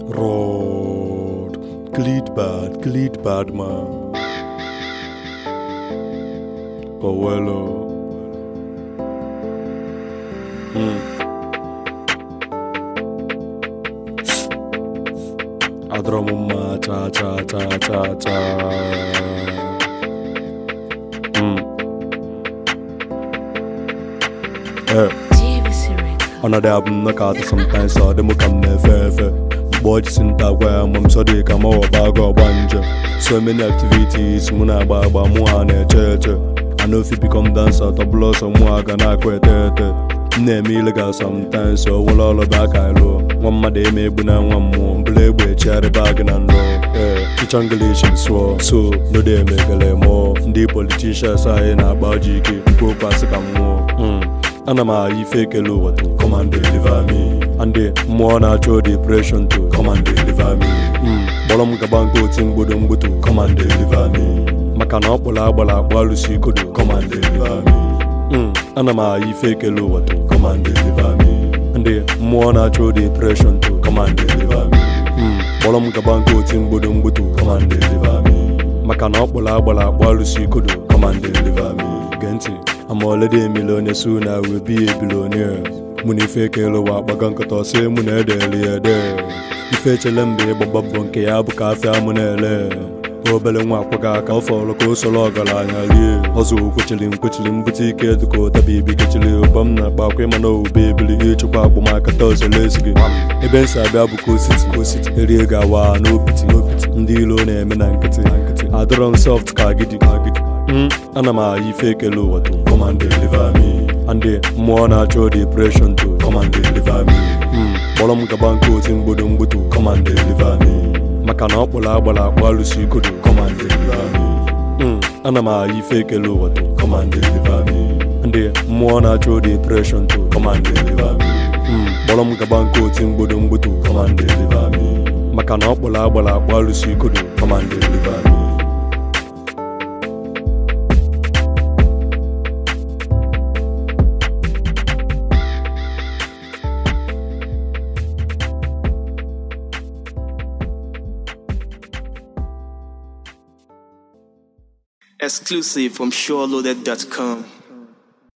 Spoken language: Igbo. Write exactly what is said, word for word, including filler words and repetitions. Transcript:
Rod, glid bad, glid bad man. Oh well, oh. Mm. Adromuma cha cha cha cha cha. Mm. Eh. Another album na kata sometimes so demo come ne fefe. Boy sinta where mom so they come over bag or banja. So many activities muna ba ba mu ane cheche. I know if you become dancer to blow some more gonna quit it. Name illegal sometimes so we'll all back I low. One my day maybe now one more blade with cherry bag and low. Eh, the junglation so so no day make a more. The politicians are in about G K go pass come more. And I'm a fake low to come and deliver me. And the more natural depression to come and deliver me. Bolom Gabango Timbudum to come and deliver me. Makanopola Bola Walusi could come and deliver me. And I'm a fake low to come and deliver me. And the more natural depression to come and deliver me. Bolom Gabango Timbudum to come and deliver me. Makanopola Bola Walusi could come and deliver me. Genti. I'm already a millionaire, soon I will be a billionaire. Muni fake lo wa bagankato se mune deli ede. Ife chelembe baba bonke abu kafe amunele. Obele mwa kwaga ka ofolo ko solo gala nyali. Ozu kuchilim kuchilim butike duko tabibi kichili obam na ba kwe mano bebili ichu kwa bu makato se lesigi. Eben sabi abu ko city ko city. Eri ga wa no piti no piti. Ndilo na eme na nkiti nkiti. Adron soft ka gidi ka gidi. Mm, and I'm a fake low to come and deliver me. And the more natural depression to come and deliver me. Mm, Bolom Gabanko Timbudum to come and deliver me. Makanopola Bola Walusi could come and deliver me. Mm, and I'm a fake low to come and deliver me. And the more natural depression to come and deliver me. Mm, Bolom Gabanko Timbudum to come and deliver me. Makanopola Bola Walusi could come and deliver me. Exclusive from Sure Loaded dot com.